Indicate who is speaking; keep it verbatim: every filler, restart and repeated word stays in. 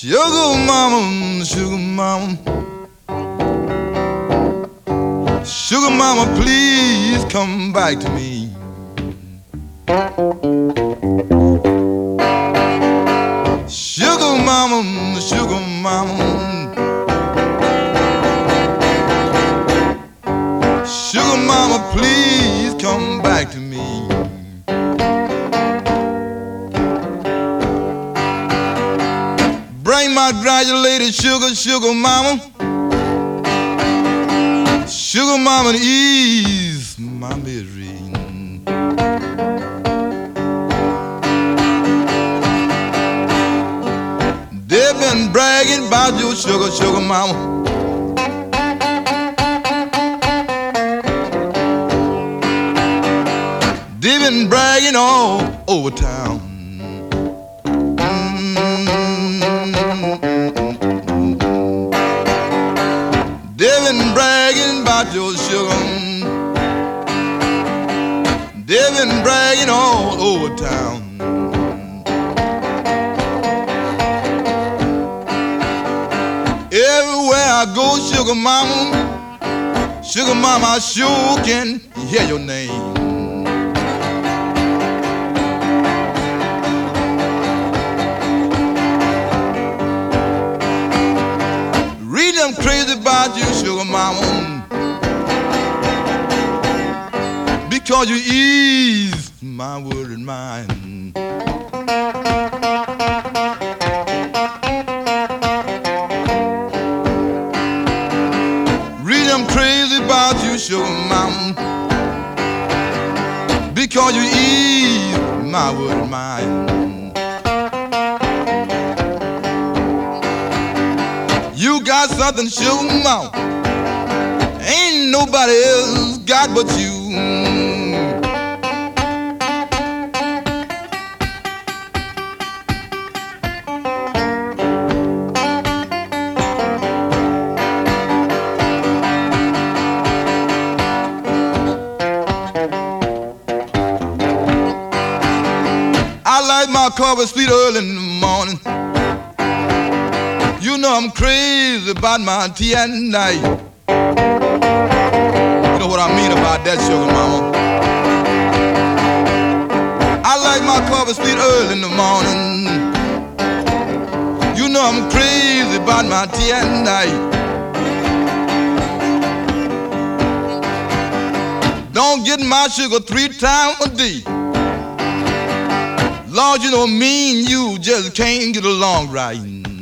Speaker 1: Sugar mama, sugar mama, sugar mama, please come back to me. Sugar mama, sugar mama, sugar mama, please come back to me. Bring my granulated sugar, sugar mama, sugar mama, to ease my misery. They've been bragging about your sugar, sugar mama. They've been bragging all over town. They've been bragging about your sugar. They've been bragging all over town. Everywhere I go, sugar mama, sugar mama, I sure can hear your name. Read them crazy about you, sugar mama, because you ease my worried mind. I'm crazy about you, sugar mama, because you ease my worried mind. You got something, sugar mama, ain't nobody else got but you. I like my coffee sweet early in the morning. You know I'm crazy about my tea at night. You know what I mean about that, sugar mama. I like my coffee sweet early in the morning. You know I'm crazy about my tea at night. Don't get my sugar three times a day. Lord, you know mean you just can't get along right.